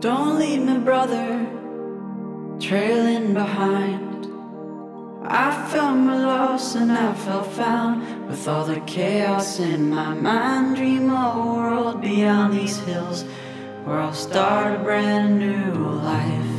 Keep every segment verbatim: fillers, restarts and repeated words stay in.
Don't leave me, brother, trailing behind. I felt my loss and I felt found. With all the chaos in my mind, dream of a world beyond these hills, where I'll start a brand new life.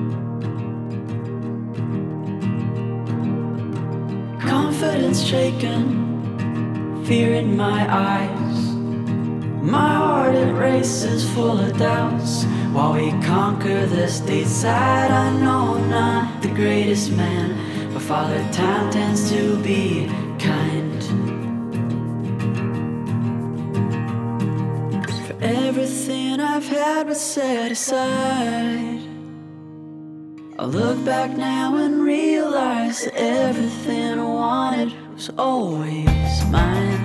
Confidence shaken, fear in my eyes. My heart it races full of doubts. While we conquer the stateside, I know I'm not the greatest man, but Father Time tends to be kind. For everything I've had but set aside, I look back now and realize that everything I wanted was always mine.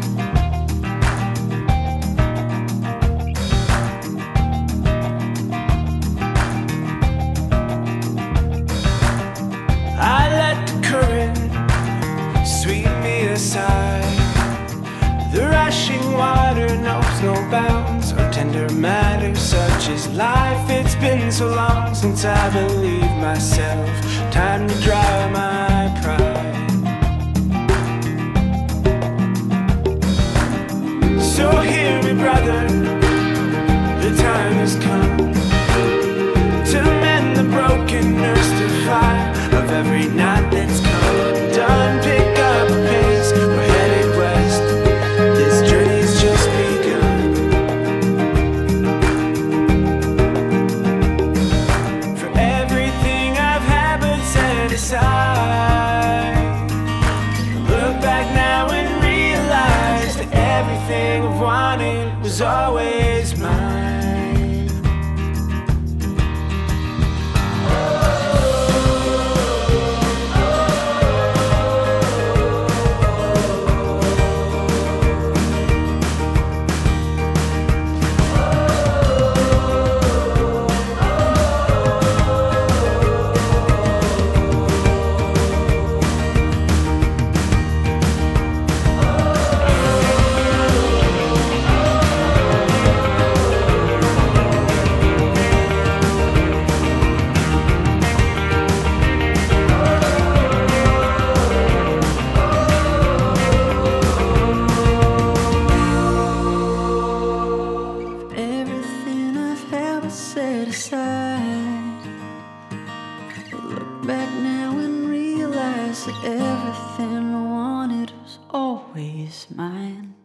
I let the current sweep me aside. The rushing water knows no bounds on tender matters such as life. It's been so long since I believed myself. Time to dry my pride. So hear me, brother, the time has come to mend the broken, nurse the fire of every night that's come undone. Pick up a pace, we're headed west. This journey's just begun. For everything I've had but set aside, look back now and realize that everything I've wanted was always mine. Set aside, look back now and realize that everything I wanted was always mine.